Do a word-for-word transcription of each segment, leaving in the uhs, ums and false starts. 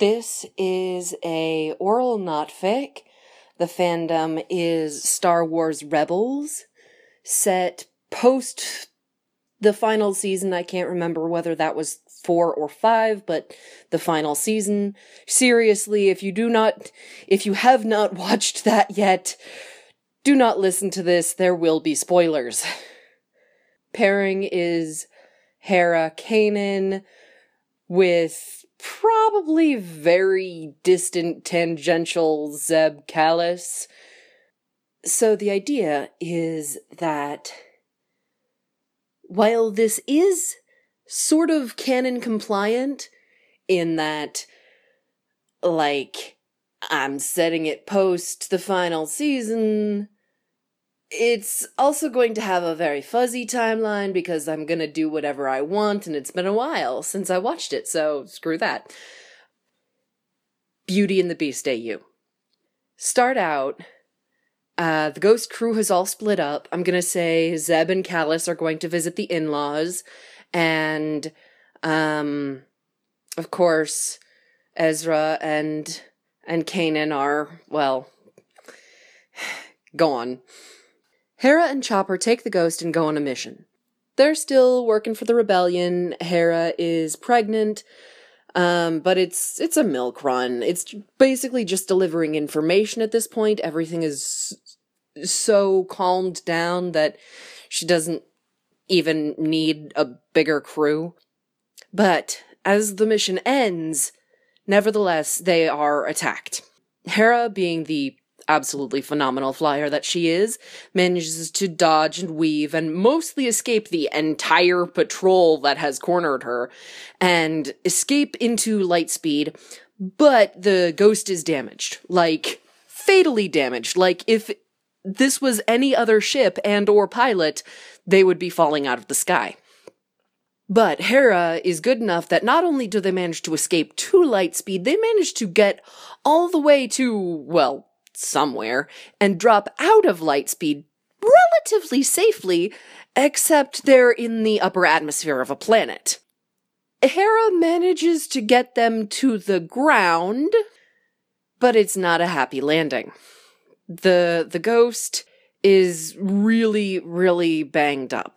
This is a oral not fic. The fandom is Star Wars Rebels, set post the final season. I can't remember whether that was four or five, but the final season. Seriously, if you do not, if you have not watched that yet, do not listen to this. There will be spoilers. Pairing is Hera Kanan with probably very distant tangential Zeb Callus. So the idea is that while this is sort of canon compliant in that, like, I'm setting it post the final season, it's also going to have a very fuzzy timeline because I'm gonna do whatever I want, and it's been a while since I watched it, so screw that. Beauty and the Beast A U. Start out, uh, the Ghost crew has all split up. I'm gonna say Zeb and Callus are going to visit the in-laws, and, um, of course, Ezra and, and Kanan are, well, gone. Hera and Chopper take the Ghost and go on a mission. They're still working for the rebellion. Hera is pregnant, um, but it's it's a milk run. It's basically just delivering information at this point. Everything is so calmed down that she doesn't even need a bigger crew. But as the mission ends, nevertheless, they are attacked. Hera, being the absolutely phenomenal flyer that she is, manages to dodge and weave and mostly escape the entire patrol that has cornered her and escape into Lightspeed, but the Ghost is damaged. Like, fatally damaged. Like, if this was any other ship and or pilot, they would be falling out of the sky. But Hera is good enough that not only do they manage to escape to Lightspeed, they manage to get all the way to, well, somewhere, and drop out of Lightspeed relatively safely, except they're in the upper atmosphere of a planet. Hera manages to get them to the ground, but it's not a happy landing. The, the Ghost is really, really banged up.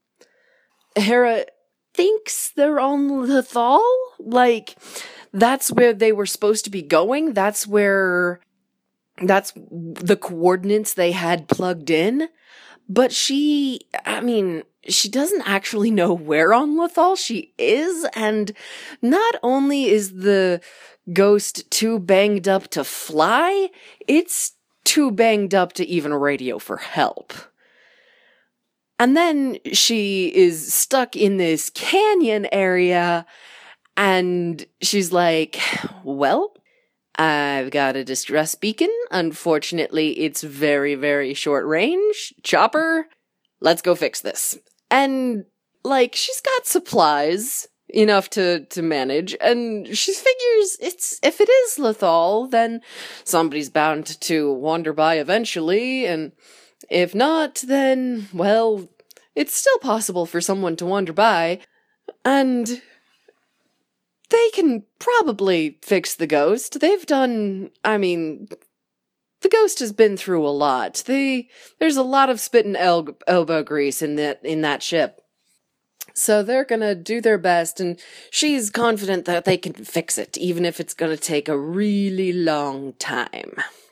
Hera thinks they're on Lothal? Like, that's where they were supposed to be going? That's where... That's the coordinates they had plugged in. But she, I mean, she doesn't actually know where on Lothal she is, and not only is the Ghost too banged up to fly, it's too banged up to even radio for help. And then she is stuck in this canyon area, and she's like, well, I've got a distress beacon. Unfortunately, it's very, very short range. Chopper, let's go fix this. And, like, she's got supplies enough to, to manage, and she figures it's, if it is Lothal, then somebody's bound to wander by eventually, and if not, then, well, it's still possible for someone to wander by, and they can probably fix the Ghost. They've done, I mean, the Ghost has been through a lot. They, there's a lot of spit and el- elbow grease in that, in that ship. So they're gonna do their best, and she's confident that they can fix it, even if it's gonna take a really long time.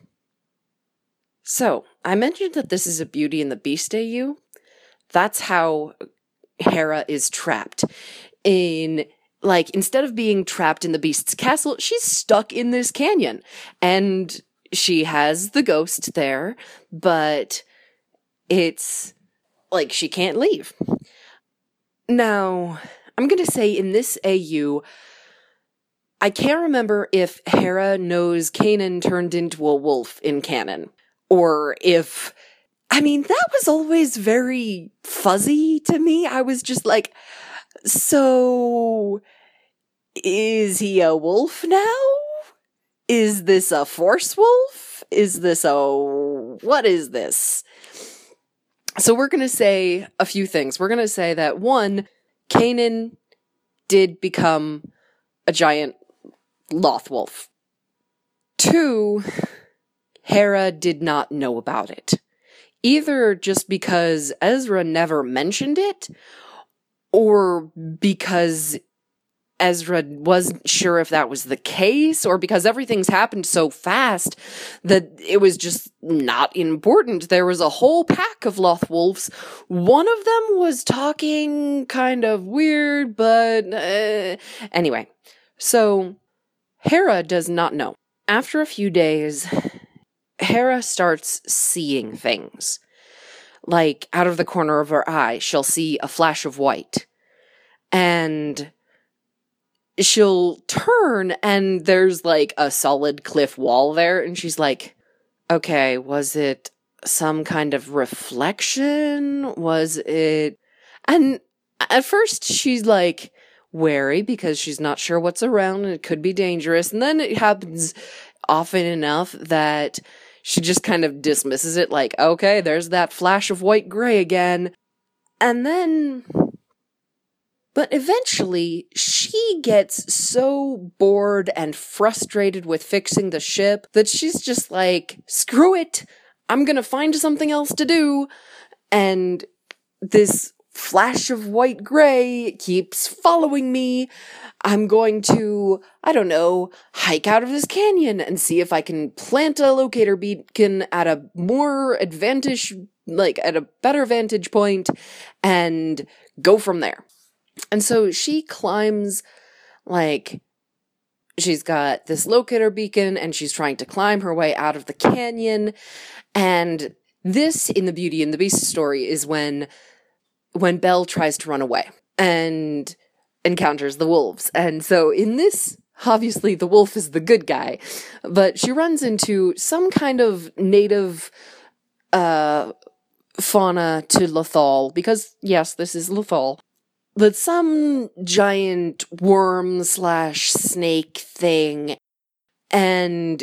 So, I mentioned that this is a Beauty and the Beast A U. That's how Hera is trapped. In... Like, instead of being trapped in the Beast's castle, she's stuck in this canyon. And she has the Ghost there, but it's, like, she can't leave. Now, I'm gonna say in this A U, I can't remember if Hera knows Kanan turned into a wolf in canon. Or if, I mean, that was always very fuzzy to me. I was just like, so, is he a wolf now? Is this a force wolf? Is this a... what is this? So we're going to say a few things. We're going to say that, one, Kanan did become a giant Lothwolf. Two, Hera did not know about it. Either just because Ezra never mentioned it, or because Ezra wasn't sure if that was the case, or because everything's happened so fast that it was just not important. There was a whole pack of Lothwolves. One of them was talking kind of weird, but uh, anyway. So, Hera does not know. After a few days, Hera starts seeing things. Like, out of the corner of her eye, she'll see a flash of white. And she'll turn, and there's, like, a solid cliff wall there, and she's like, okay, was it some kind of reflection? Was it... And at first, she's, like, wary, because she's not sure what's around, and it could be dangerous, and then it happens often enough that she just kind of dismisses it, like, okay, there's that flash of white gray again. And then... But eventually, she gets so bored and frustrated with fixing the ship that she's just like, screw it, I'm gonna find something else to do. And this flash of white gray keeps following me. I'm going to, I don't know, hike out of this canyon and see if I can plant a locator beacon at a more advantage, like at a better vantage point, and go from there. And so she climbs, like, she's got this locator beacon, and she's trying to climb her way out of the canyon. And this, in the Beauty and the Beast story, is when, when Belle tries to run away and encounters the wolves. And so in this, obviously the wolf is the good guy, but she runs into some kind of native, uh, fauna to Lothal, because, yes, this is Lothal. But some giant worm slash snake thing, and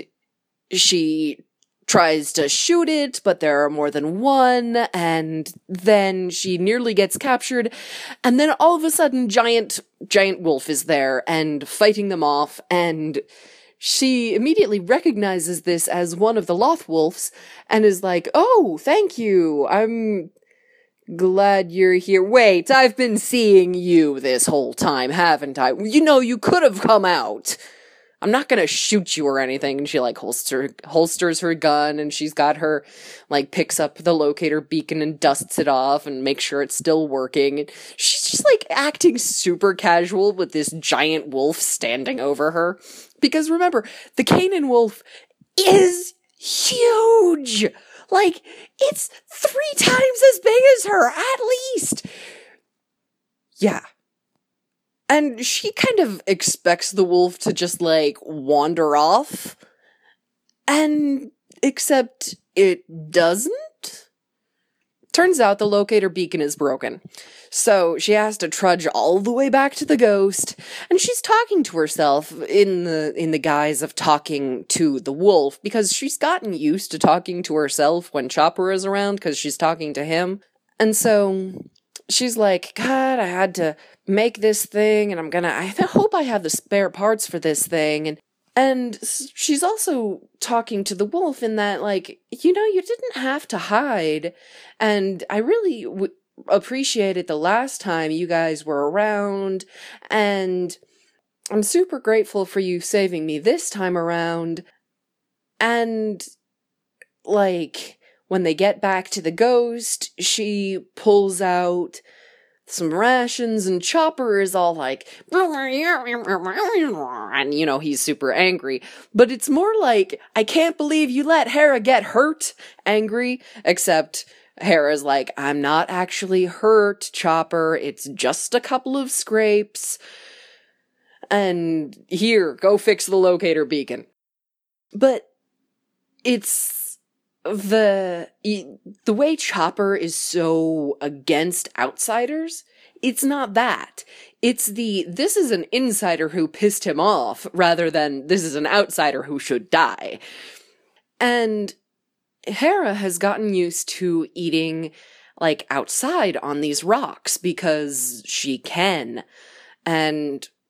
she tries to shoot it, but there are more than one, and then she nearly gets captured, and then all of a sudden giant, giant wolf is there, and fighting them off, and she immediately recognizes this as one of the Lothwolves, and is like, oh, thank you, I'm... glad you're here. Wait, I've been seeing you this whole time, haven't I? You know, you could have come out. I'm not gonna shoot you or anything. And she, like, holster, holsters her gun, and she's got her, like, picks up the locator beacon and dusts it off and makes sure it's still working. And she's just, like, acting super casual with this giant wolf standing over her. Because remember, the Canaan wolf is huge! Like, it's three times as big as her, at least! Yeah. And she kind of expects the wolf to just, like, wander off. And, except it doesn't? Turns out the locator beacon is broken. So she has to trudge all the way back to the ghost, and she's talking to herself in the in the guise of talking to the wolf, because she's gotten used to talking to herself when Chopper is around, because she's talking to him. And so she's like, God, I had to make this thing, and I'm gonna, I hope I have the spare parts for this thing. And And she's also talking to the wolf in that, like, you know, you didn't have to hide. And I really w- appreciated the last time you guys were around. And I'm super grateful for you saving me this time around. And, like, when they get back to the ghost, she pulls out some rations, and Chopper is all like, and, you know, he's super angry. But it's more like, I can't believe you let Hera get hurt, angry, except Hera's like, I'm not actually hurt, Chopper, it's just a couple of scrapes. And here, go fix the locator beacon. But it's the the way Chopper is so against outsiders, it's not that. It's the, this is an insider who pissed him off, rather than this is an outsider who should die. And Hera has gotten used to eating, like, outside on these rocks, because she can. And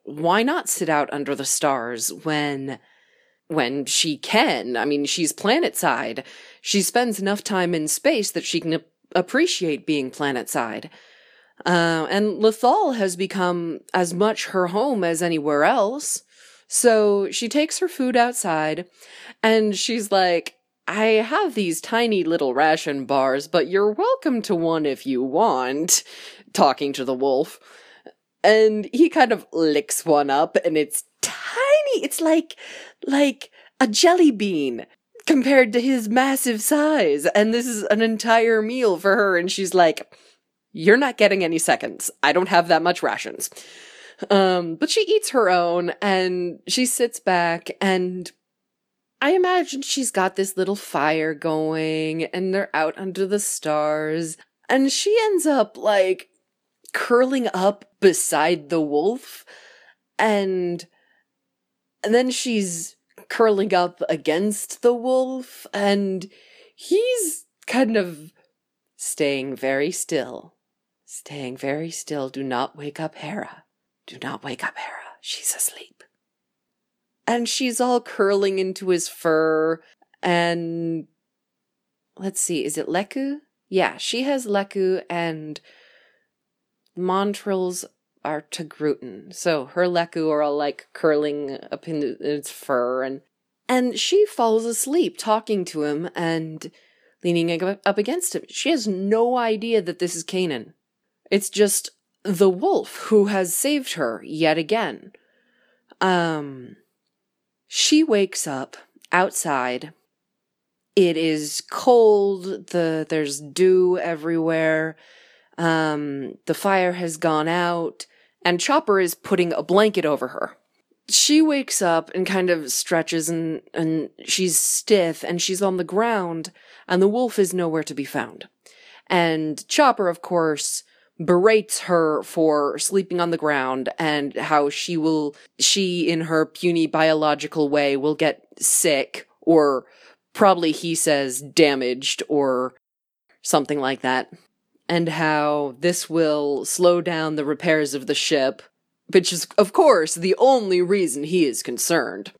why not sit out under the stars when when she can? I mean, she's planet-side. She spends enough time in space that she can ap- appreciate being planet-side. Uh, and Lothal has become as much her home as anywhere else. So she takes her food outside, and she's like, I have these tiny little ration bars, but you're welcome to one if you want, talking to the wolf. And he kind of licks one up, and it's tiny. It's like, like a jelly bean compared to his massive size. And this is an entire meal for her, and she's like, you're not getting any seconds. I don't have that much rations. Um, but she eats her own, and she sits back, and I imagine she's got this little fire going, and they're out under the stars, and she ends up, like, curling up beside the wolf, and, and then she's curling up against the wolf, and he's kind of staying very still. Staying very still. Do not wake up Hera. Do not wake up Hera. She's asleep. And she's all curling into his fur, and let's see, is it Leku? Yeah, she has Leku, and Montrils are Togrutan. So her Leku are all like curling up in its fur, and and she falls asleep talking to him and leaning up against him. She has no idea that this is Kanan. It's just the wolf who has saved her yet again. Um, she wakes up outside. It is cold. The there's dew everywhere. Um, the fire has gone out, and Chopper is putting a blanket over her. She wakes up and kind of stretches, and and she's stiff, and she's on the ground, and the wolf is nowhere to be found. And Chopper, of course, berates her for sleeping on the ground, and how she will, she in her puny biological way will get sick, or probably he says damaged, or something like that. And how this will slow down the repairs of the ship, which is, of course, the only reason he is concerned.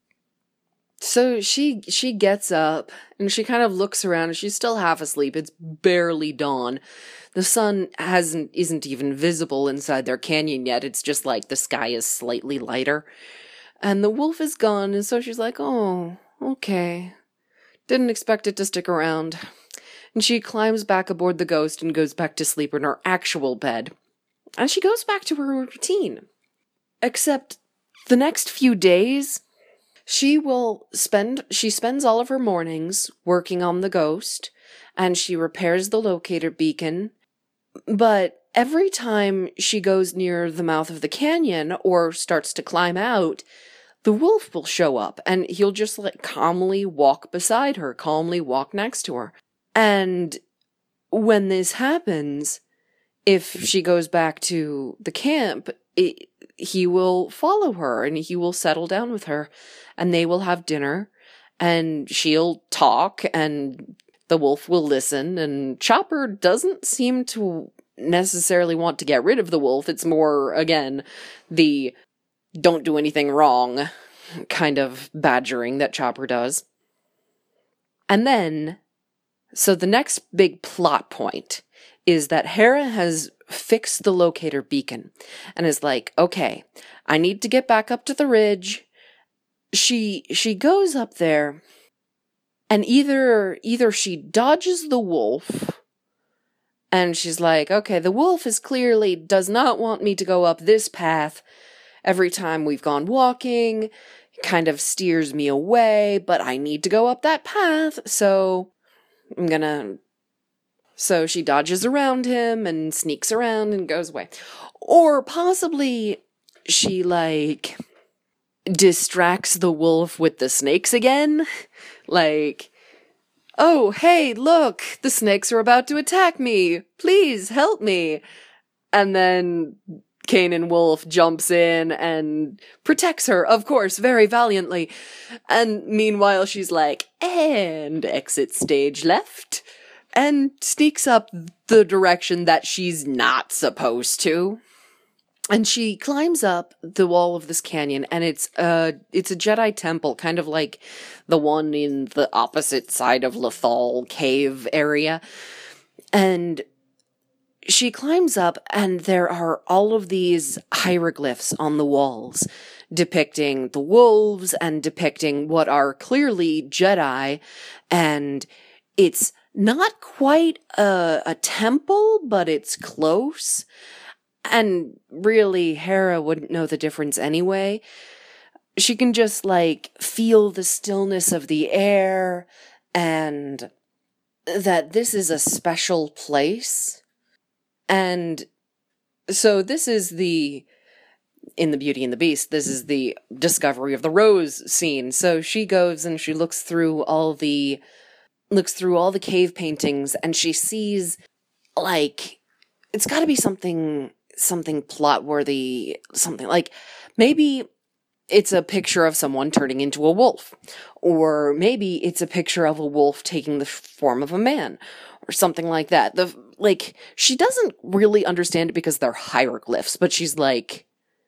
So she she gets up, and she kind of looks around, and she's still half asleep. It's barely dawn. The sun hasn't isn't even visible inside their canyon yet. It's just like the sky is slightly lighter. And the wolf is gone, and so she's like, oh, okay. Didn't expect it to stick around. And she climbs back aboard the Ghost and goes back to sleep in her actual bed. And she goes back to her routine. Except the next few days, she will spend, she spends all of her mornings working on the Ghost, and she repairs the locator beacon. But every time she goes near the mouth of the canyon or starts to climb out, the wolf will show up, and he'll just like calmly walk beside her, calmly walk next to her. And when this happens, if she goes back to the camp, it, he will follow her, and he will settle down with her, and they will have dinner, and she'll talk, and the wolf will listen, and Chopper doesn't seem to necessarily want to get rid of the wolf. It's more, again, the don't do anything wrong kind of badgering that Chopper does. And then, so the next big plot point is that Hera has fixed the locator beacon and is like, okay, I need to get back up to the ridge. She she goes up there, and either either she dodges the wolf, and she's like, okay, the wolf is clearly does not want me to go up this path. Every time we've gone walking, kind of steers me away, but I need to go up that path, so I'm gonna... So she dodges around him and sneaks around and goes away. Or possibly she, like, distracts the wolf with the snakes again. Like, oh, hey, look, the snakes are about to attack me. Please help me. And then Kanan Wolf jumps in and protects her, of course, very valiantly. And meanwhile, she's like, and exit stage left, and sneaks up the direction that she's not supposed to. And she climbs up the wall of this canyon, and it's a, it's a Jedi temple, kind of like the one in the opposite side of Lothal cave area. And she climbs up, and there are all of these hieroglyphs on the walls depicting the wolves and depicting what are clearly Jedi. And it's not quite a, a temple, but it's close. And really, Hera wouldn't know the difference anyway. She can just, like, feel the stillness of the air, and that this is a special place. And so this is the, in The Beauty and the Beast, this is the discovery of the rose scene. So she goes and she looks through all the, looks through all the cave paintings, and she sees, like, it's gotta be something... something plot-worthy, something like, maybe it's a picture of someone turning into a wolf, or maybe it's a picture of a wolf taking the form of a man, or something like that. The, like, she doesn't really understand it because they're hieroglyphs, but she's like,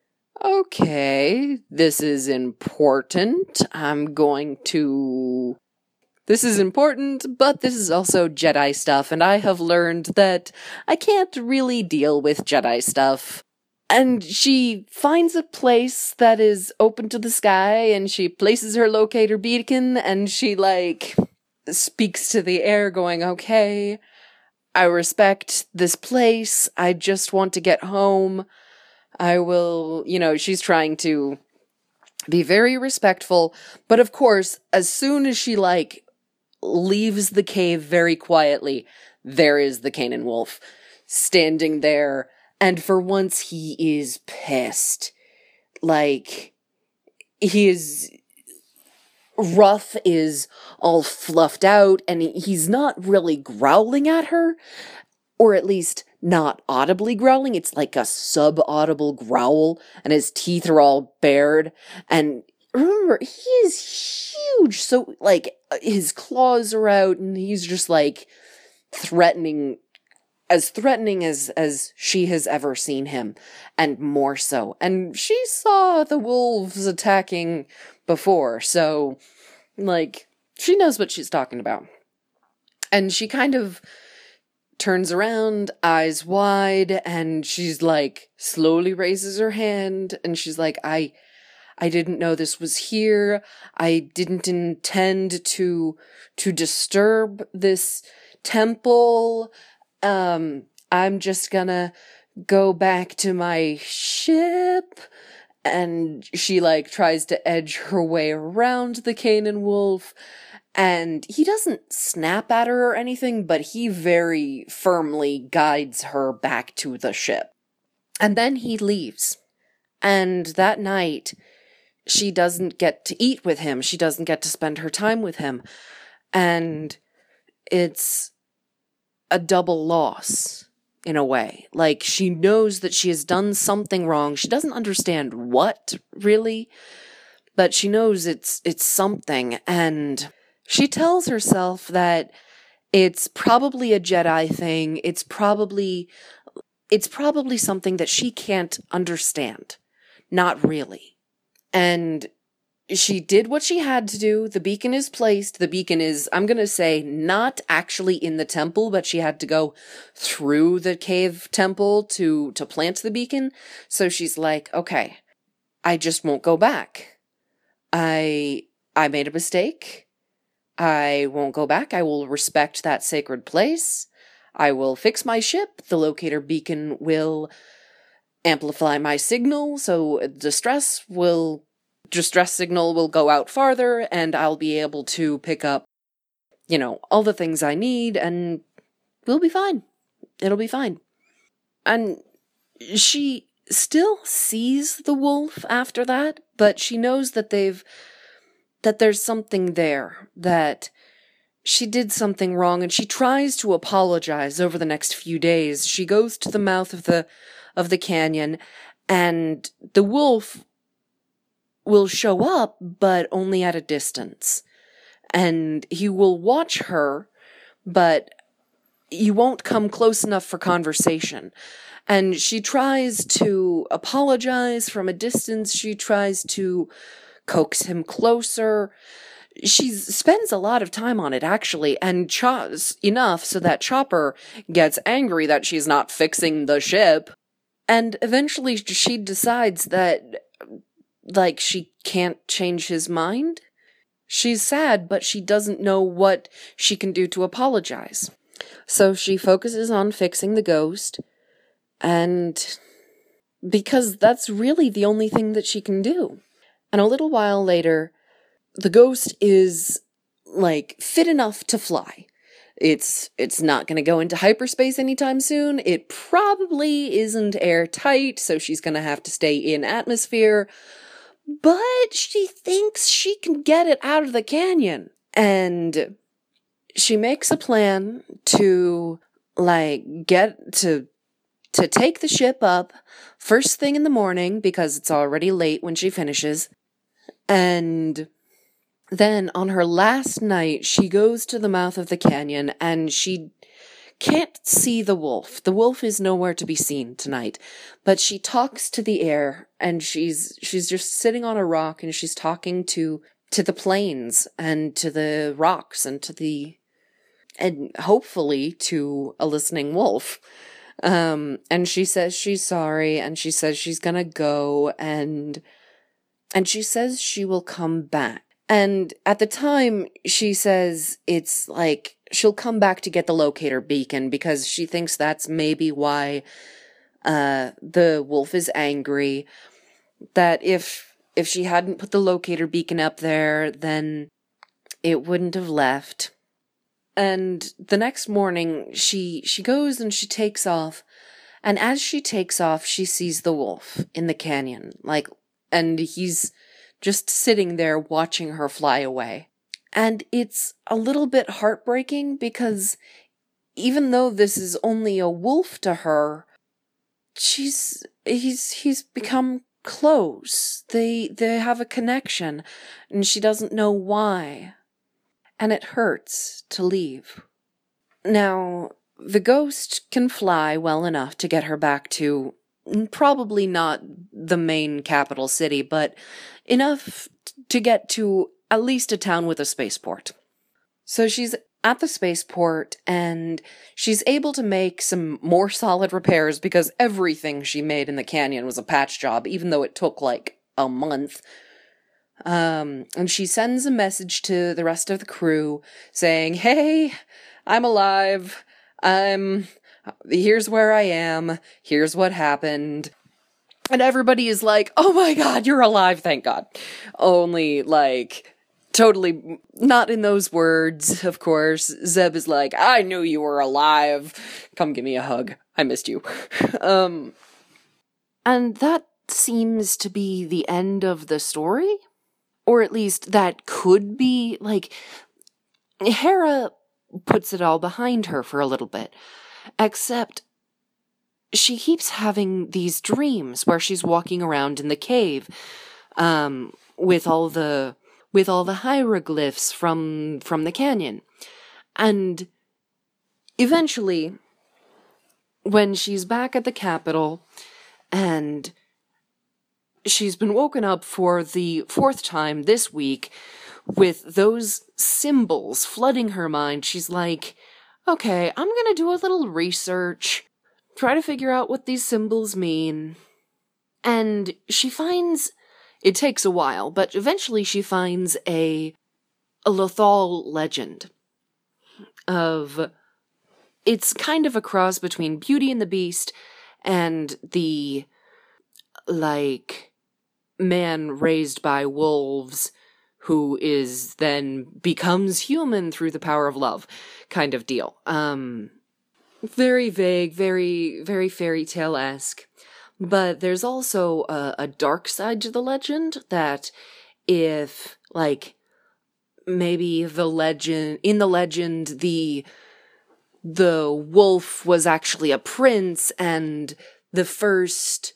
okay, this is important, I'm going to... This is important, but this is also Jedi stuff, and I have learned that I can't really deal with Jedi stuff. And she finds a place that is open to the sky, and she places her locator beacon, and she, like, speaks to the air going, okay, I respect this place, I just want to get home, I will, you know, she's trying to be very respectful, but of course, as soon as she, like, leaves the cave very quietly, there is the Kanan wolf standing there, and for once he is pissed. Like, he is... Ruff is all fluffed out, and he's not really growling at her, or at least not audibly growling. It's like a sub-audible growl, and his teeth are all bared, and remember, he is huge, so, like, his claws are out, and he's just, like, threatening, as threatening as, as she has ever seen him, and more so. And she saw the wolves attacking before, so, like, she knows what she's talking about. And she kind of turns around, eyes wide, and she's, like, slowly raises her hand, and she's like, I... I didn't know this was here. I didn't intend to to disturb this temple. Um, I'm just gonna go back to my ship. And she, like, tries to edge her way around the Kanan wolf. And he doesn't snap at her or anything, but he very firmly guides her back to the ship. And then he leaves. And that night... she doesn't get to eat with him. She doesn't get to spend her time with him. And it's a double loss, in a way. Like, she knows that she has done something wrong. She doesn't understand what, really, but she knows it's it's something. And she tells herself that it's probably a Jedi thing. It's probably, it's probably something that she can't understand. Not really. And she did what she had to do. The beacon is placed. The beacon is, I'm going to say, not actually in the temple, but she had to go through the cave temple to, to plant the beacon. So she's like, okay, I just won't go back. I, I made a mistake. I won't go back. I will respect that sacred place. I will fix my ship. The locator beacon will amplify my signal, so distress will distress signal will go out farther, and I'll be able to pick up, you know, all the things I need, and we'll be fine. It'll be fine. And she still sees the wolf after that, but she knows that they've that there's something there, that she did something wrong, and she tries to apologize over the next few days. She goes to the mouth of the of the canyon, and the wolf will show up, but only at a distance. And he will watch her, but you won't come close enough for conversation. And she tries to apologize from a distance. She tries to coax him closer. She spends a lot of time on it, actually, and Chops enough so that Chopper gets angry that she's not fixing the ship. And eventually she decides that, like, she can't change his mind. She's sad, but she doesn't know what she can do to apologize. So she focuses on fixing the ghost, and because that's really the only thing that she can do. And a little while later, the ghost is, like, fit enough to fly. It's it's not going to go into hyperspace anytime soon. It probably isn't airtight, so she's going to have to stay in atmosphere. But she thinks she can get it out of the canyon. And she makes a plan to, like, get to to take the ship up first thing in the morning, because it's already late when she finishes. And then on her last night, she goes to the mouth of the canyon, and she can't see the wolf. The wolf is nowhere to be seen tonight, but she talks to the air, and she's she's just sitting on a rock, and she's talking to to the plains and to the rocks and to the and hopefully to a listening wolf. Um, and she says she's sorry, and she says she's gonna go, and and she says she will come back. And at the time, she says it's like she'll come back to get the locator beacon, because she thinks that's maybe why uh, the wolf is angry. That if if she hadn't put the locator beacon up there, then it wouldn't have left. And the next morning, she she goes and she takes off. And as she takes off, she sees the wolf in the canyon, like, and he's just sitting there watching her fly away. And it's a little bit heartbreaking, because even though this is only a wolf to her, she's he's he's become close. They they have a connection, and she doesn't know why. And it hurts to leave. Now, the ghost can fly well enough to get her back to probably not the main capital city, but enough to get to at least a town with a spaceport. So she's at the spaceport, and she's able to make some more solid repairs, because everything she made in the canyon was a patch job, even though it took like a month. Um, and she sends a message to the rest of the crew saying, "Hey, I'm alive. I'm, here's where I am. Here's what happened." And everybody is like, "Oh my God, you're alive, thank God." Only, like, totally not in those words, of course. Zeb is like, "I knew you were alive. Come give me a hug. I missed you." um, and that seems to be the end of the story. Or at least that could be, like, Hera puts it all behind her for a little bit. Except she keeps having these dreams where she's walking around in the cave, um, with all the with all the hieroglyphs from from the canyon. And eventually, when she's back at the capital, and she's been woken up for the fourth time this week with those symbols flooding her mind, she's like, "Okay, I'm gonna do a little research, try to figure out what these symbols mean." And she finds, it takes a while, but eventually she finds a, a Lothal legend of, it's kind of a cross between Beauty and the Beast and the, like, man raised by wolves who is then becomes human through the power of love kind of deal. Um, very vague, very, very fairy tale-esque. But there's also a, a dark side to the legend that if, like, maybe the legend, in the legend, the, the wolf was actually a prince, and the first,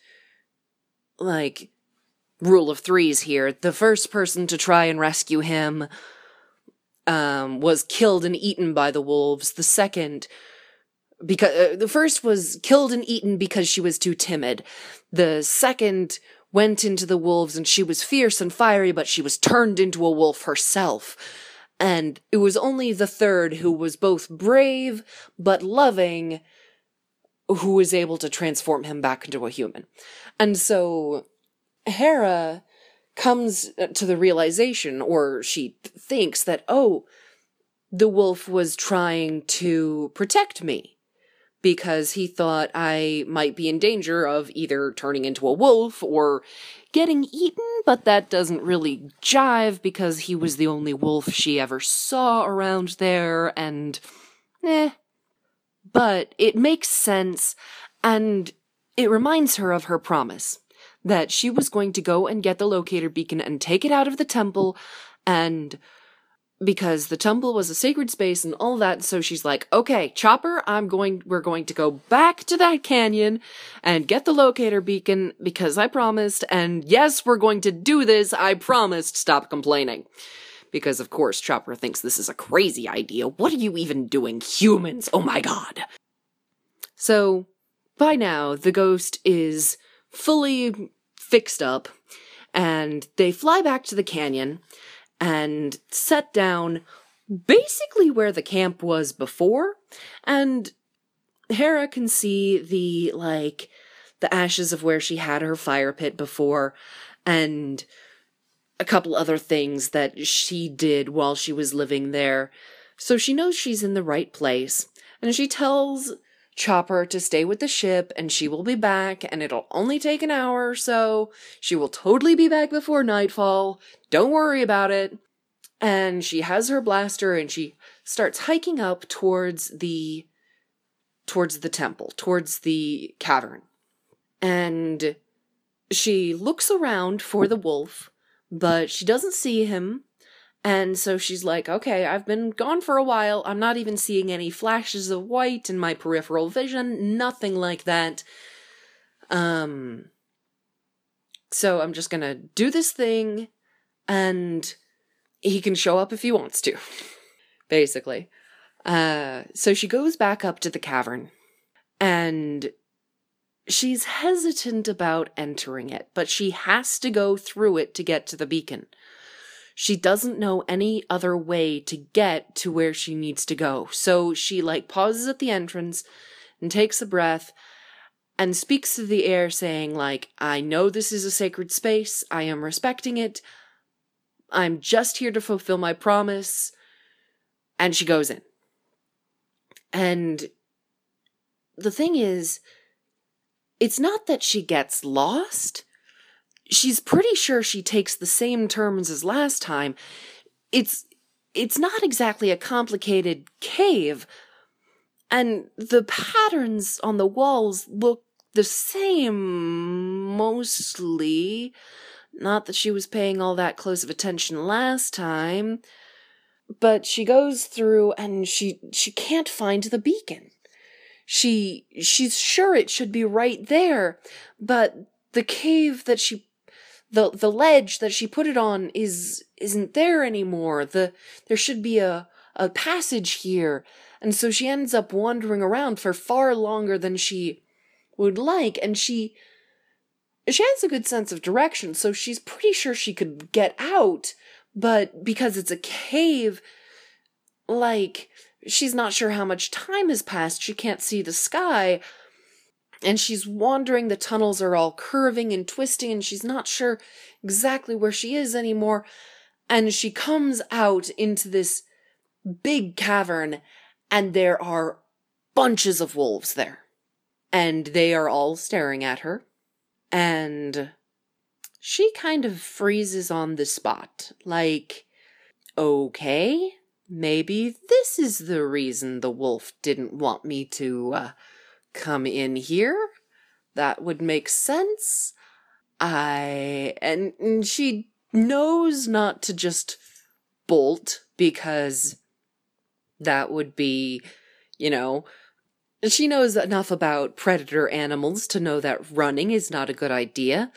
like, rule of threes here, the first person to try and rescue him um, was killed and eaten by the wolves. The second because uh, the first was killed and eaten because she was too timid. The second went into the wolves and she was fierce and fiery, but she was turned into a wolf herself. And it was only the third, who was both brave but loving, who was able to transform him back into a human. And so Hera comes to the realization, or she thinks that, oh, the wolf was trying to protect me because he thought I might be in danger of either turning into a wolf or getting eaten, but that doesn't really jive because he was the only wolf she ever saw around there, and eh. But it makes sense, and it reminds her of her promise that she was going to go and get the locator beacon and take it out of the temple, and because the temple was a sacred space and all that, so she's like, okay, Chopper, I'm going, we're going to go back to that canyon and get the locator beacon because I promised, and yes, we're going to do this, I promised, stop complaining. Because of course Chopper thinks this is a crazy idea, what are you even doing, humans, oh my god. So, by now, the ghost is fully fixed up, and they fly back to the canyon, and set down basically where the camp was before, and Hera can see the, like, the ashes of where she had her fire pit before, and a couple other things that she did while she was living there. So she knows she's in the right place, and she tells Chopper to stay with the ship, and she will be back, and it'll only take an hour or so. She will totally be back before nightfall. Don't worry about it. And she has her blaster, and she starts hiking up towards the, towards the temple, towards the cavern. And she looks around for the wolf, but she doesn't see him. And so she's like, okay, I've been gone for a while. I'm not even seeing any flashes of white in my peripheral vision. Nothing like that. Um, so I'm just gonna do this thing, and he can show up if he wants to, basically. Uh, so she goes back up to the cavern, and she's hesitant about entering it, but she has to go through it to get to the beacon. She doesn't know any other way to get to where she needs to go. So she, like, pauses at the entrance and takes a breath and speaks to the air saying, like, I know this is a sacred space. I am respecting it. I'm just here to fulfill my promise. And she goes in. And the thing is, it's not that she gets lost. She's pretty sure she takes the same terms as last time. It's it's not exactly a complicated cave, and the patterns on the walls look the same, mostly. Not that she was paying all that close of attention last time, but she goes through and she she can't find the beacon. She she's sure it should be right there, but the cave that she The the ledge that she put it on is isn't there anymore. The there should be a, a passage here. And so she ends up wandering around for far longer than she would like, and she she has a good sense of direction, so she's pretty sure she could get out, but because it's a cave, like, she's not sure how much time has passed, she can't see the sky. And she's wandering, the tunnels are all curving and twisting, and she's not sure exactly where she is anymore. And she comes out into this big cavern, and there are bunches of wolves there. And they are all staring at her. And she kind of freezes on the spot. Like, okay, maybe this is the reason the wolf didn't want me to, uh, come in here. That would make sense. I and, and she knows not to just bolt, because that would be, you know, she knows enough about predator animals to know that running is not a good idea.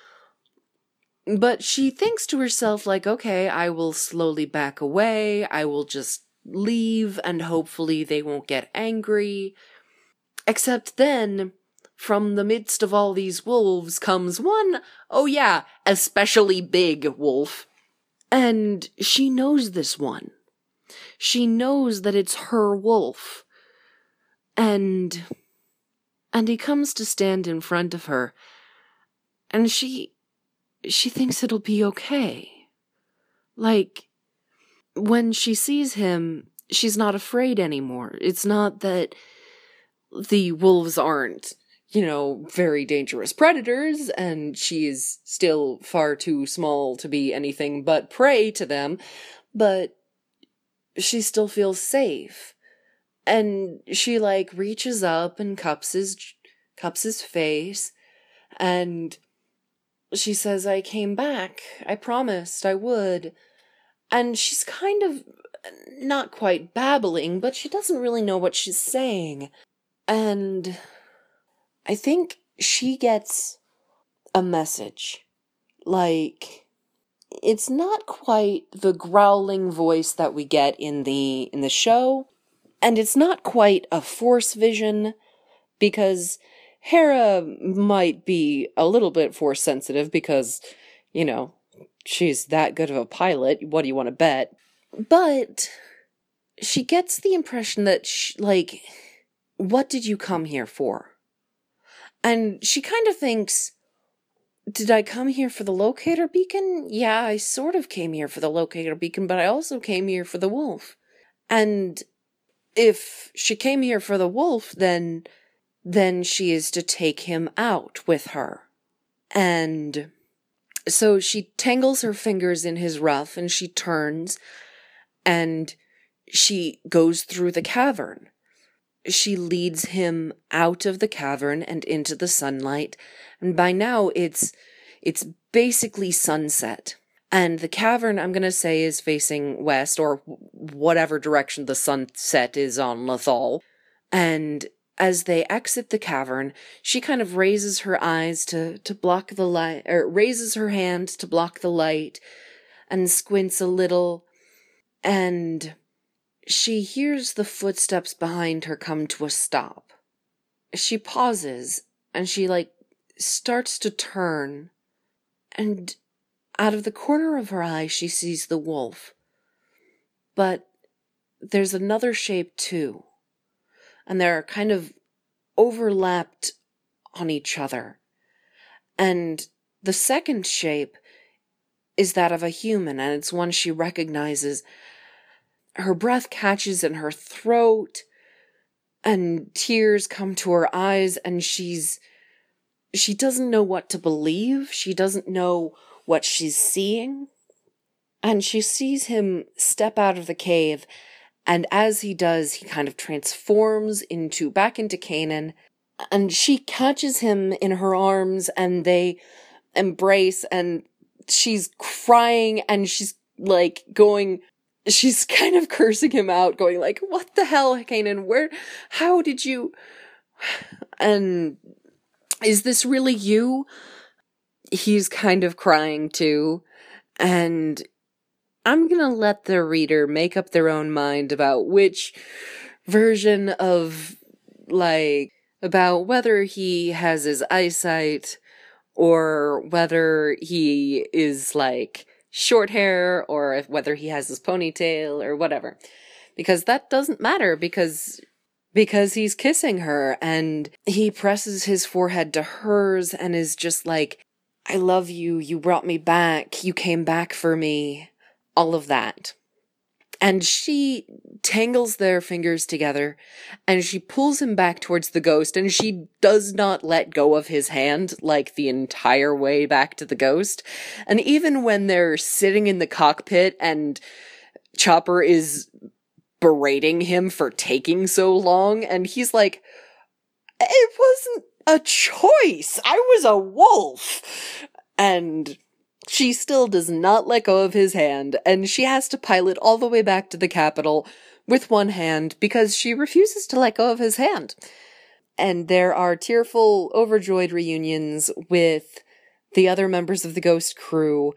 But she thinks to herself, like, okay, I will slowly back away, I will just leave, and hopefully they won't get angry. Except then, from the midst of all these wolves comes one, oh yeah, especially big wolf. And she knows this one. She knows that it's her wolf. And, and he comes to stand in front of her. And she, she thinks it'll be okay. Like, when she sees him, she's not afraid anymore. It's not that the wolves aren't, you know, very dangerous predators, and she is still far too small to be anything but prey to them, but she still feels safe. And she, like, reaches up and cups his, cups his face, and she says, I came back. I promised I would. And she's kind of not quite babbling, but she doesn't really know what she's saying. And I think she gets a message. Like, it's not quite the growling voice that we get in the in the show, and it's not quite a force vision, because Hera might be a little bit force sensitive because, you know, she's that good of a pilot. What do you want to bet? But she gets the impression that, she, like, what did you come here for? And she kind of thinks, did I come here for the locator beacon? Yeah, I sort of came here for the locator beacon, but I also came here for the wolf. And if she came here for the wolf, then, then she is to take him out with her. And so she tangles her fingers in his ruff, and she turns, and she goes through the cavern. She leads him out of the cavern and into the sunlight, and by now it's it's basically sunset. And the cavern, I'm going to say, is facing west, or whatever direction the sunset is on Lothal. And as they exit the cavern, she kind of raises her eyes to, to block the light, or raises her hand to block the light, and squints a little, and she hears the footsteps behind her come to a stop. She pauses, and she, like, starts to turn, and out of the corner of her eye, she sees the wolf. But there's another shape, too, and they're kind of overlapped on each other. And the second shape is that of a human, and it's one she recognizes. Her breath catches in her throat, and tears come to her eyes, and she's, she doesn't know what to believe. She doesn't know what she's seeing. And she sees him step out of the cave, and as he does, he kind of transforms into, back into Kanan, and she catches him in her arms, and they embrace, and she's crying, and she's, like, going, she's kind of cursing him out, going like, what the hell, Kanan, where, how did you, and is this really you? He's kind of crying too, and I'm gonna let the reader make up their own mind about which version of, like, about whether he has his eyesight, or whether he is, like, short hair, or if, whether he has his ponytail, or whatever. Because that doesn't matter, because because he's kissing her, and he presses his forehead to hers, and is just like, I love you, you brought me back, you came back for me, all of that. And she tangles their fingers together, and she pulls him back towards the ghost, and she does not let go of his hand, like, the entire way back to the ghost. And even when they're sitting in the cockpit, and Chopper is berating him for taking so long, and he's like, it wasn't a choice, I was a wolf! And she still does not let go of his hand, and she has to pilot all the way back to the capital with one hand because she refuses to let go of his hand. And there are tearful, overjoyed reunions with the other members of the Ghost crew,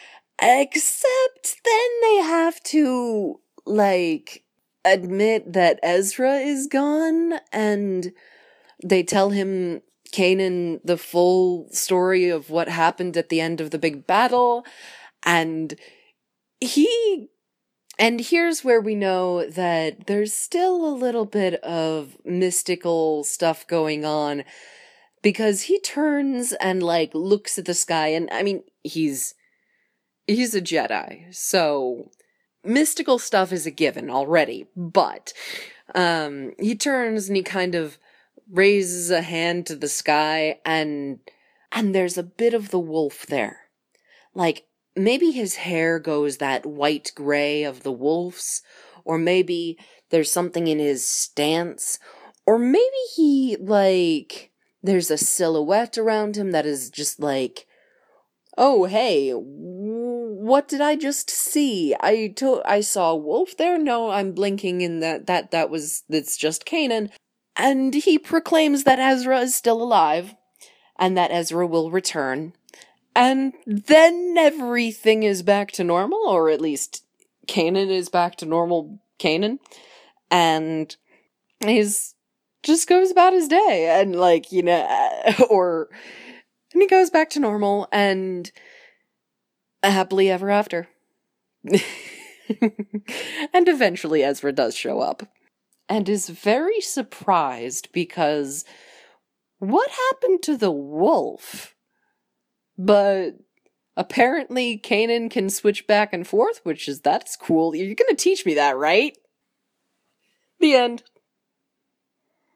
except then they have to, like, admit that Ezra is gone, and they tell him, Kanan, the full story of what happened at the end of the big battle, and he... And here's where we know that there's still a little bit of mystical stuff going on, because he turns and, like, looks at the sky, and, I mean, he's... He's a Jedi, so mystical stuff is a given already, but um, he turns and he kind of raises a hand to the sky, and and there's a bit of the wolf there. Like, maybe his hair goes that white-gray of the wolf's, or maybe there's something in his stance, or maybe he, like, there's a silhouette around him that is just like, oh, hey, what did I just see? I to- I saw a wolf there? No, I'm blinking and that, that, that was, that's just Kanan. And he proclaims that Ezra is still alive, and that Ezra will return. And then everything is back to normal, or at least Kanan is back to normal Kanan. And he's just goes about his day, and like, you know, or... And he goes back to normal, and happily ever after. And eventually Ezra does show up, and is very surprised because what happened to the wolf? But apparently Kanan can switch back and forth, which is, that's cool. You're gonna teach me that, right? The end.